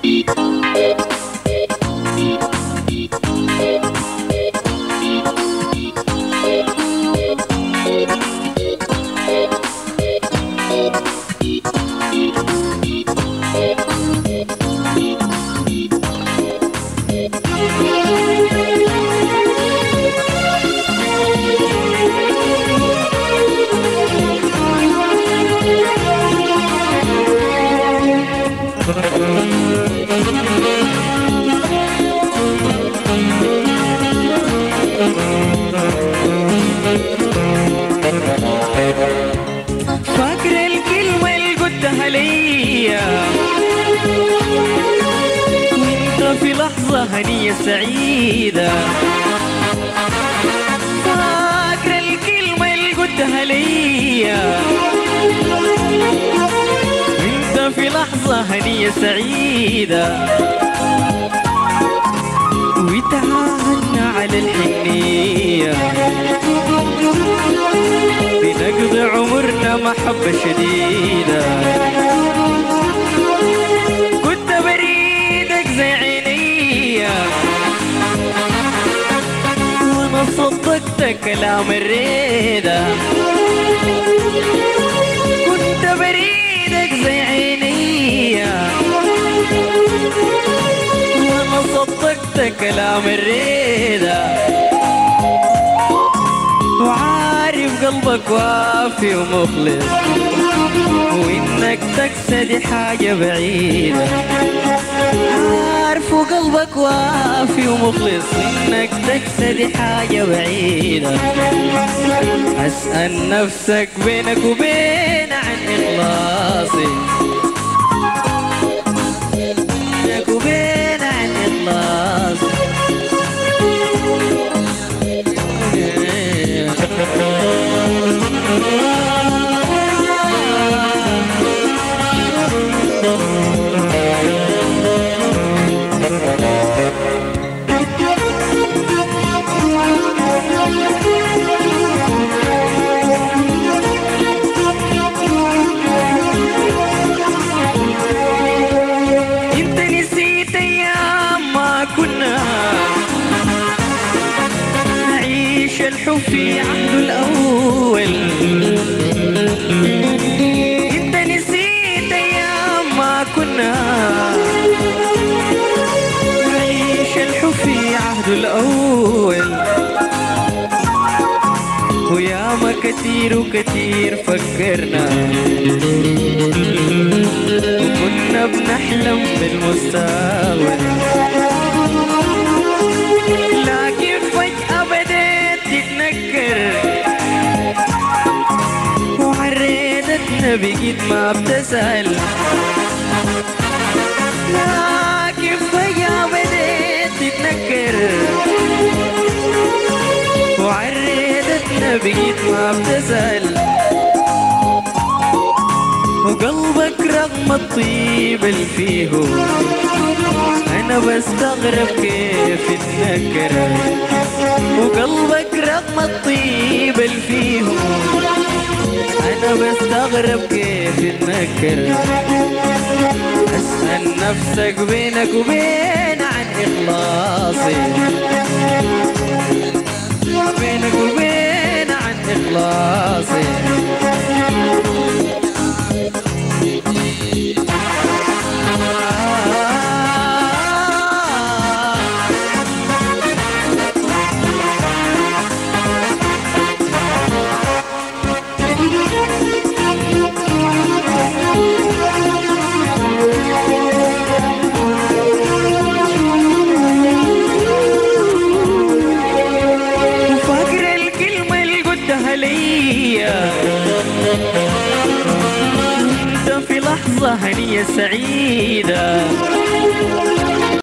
فاكر الكلمة اللي قلتها ليا وانت في لحظة هنية سعيدة. فاكر الكلمة اللي قلتها ليا وانت في لحظة هنية سعيدة. وتعاهدنا على الحنية بنقضي عمرنا محبة شديدة. كنت بريدك زي عينيا وانا صدقت كلام الريدة. كنت بريدك زي عينيا وانا صدقت كلام الريدة. وعارف قلبك وافي ومخلص وانك تقصد حاجة بعيدة. عارف قلبك وافي ومخلص انك تقصد حاجة بعيدة. اسأل نفسك بينك وبين عن اخلاصي، بينك وبين عن اخلاصي. انت نسيت ايام ما كنا نعيش الحب في عهده الاول. انت نسيت ايام ما كنا نعيش الحب في عهده الاول. وياما كتير وكتير فكرنا وكنا بنحلم بالمستقبل. لكن فجأة بديت تتنكر وعريدتنا بقيت ما بتسأل. لكن فجأة بديت تتنكر وعريدتنا بقيت ما بتسأل. وقلبك رغم الطيب اللي فيه أنا بستغرب كيف اتنكر. وقلبك رغم الطيب اللي فيه أنا بستغرب كيف اتنكر. اسأل نفسك بينك وبين عن إخلاصي، بينك وبين عن إخلاصي. انت في لحظة هنية سعيدة.